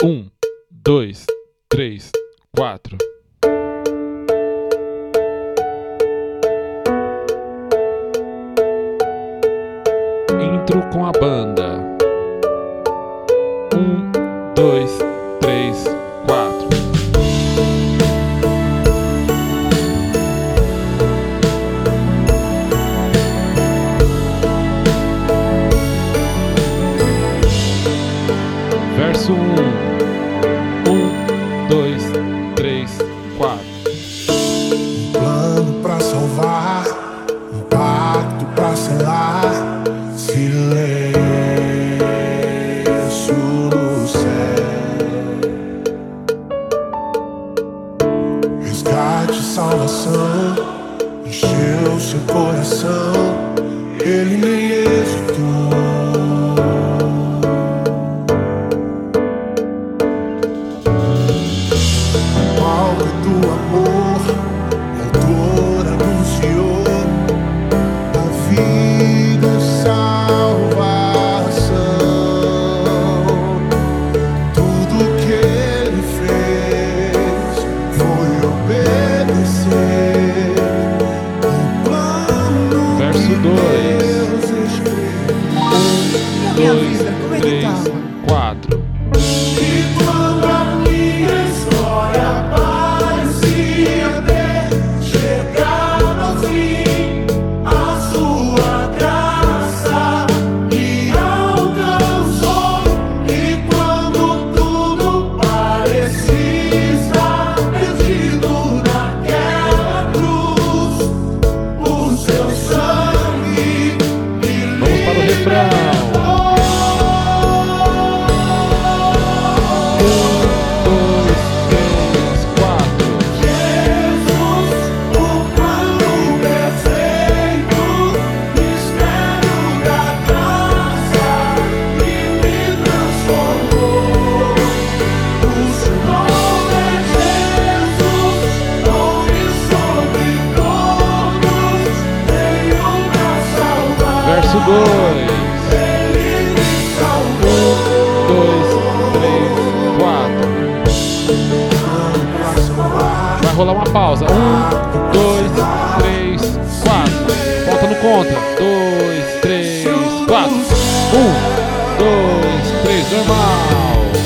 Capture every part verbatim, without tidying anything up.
Um, dois, três, quatro. Intro com a banda. Um, dois, três, quatro. Verso um. Um, dois, três, quatro. Um plano pra salvar, um pacto pra selar, silêncio no céu. Resgate, salvação, encheu seu coração, ele nem hesitou. Dois, três, quatro. E quando a minha história parecia ter chegado ao fim, a sua graça me alcançou. E quando tudo parecia estar perdido naquela cruz, o seu sangue me Vamos para o refrão. Verso dois. Um, dois, três, quatro. Vai rolar uma pausa. Um, dois, três, quatro. Volta no conta. Dois, três, quatro. Um, dois, três. Normal.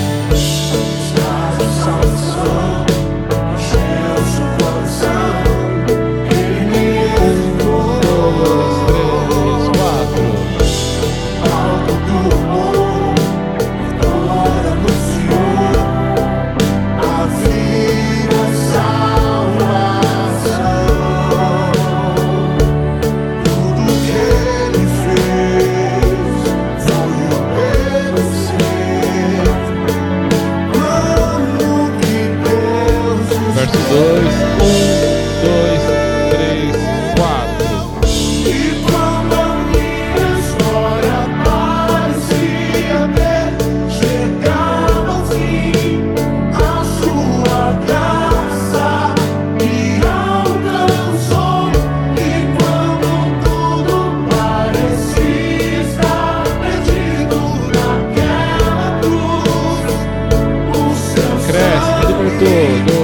Dois, um, dois, três, quatro. E quando a minha história parecia ter chegado ao fim, a sua graça me alcançou. E quando tudo parecia estar perdido naquela cruz, o seu cresce, me libertou.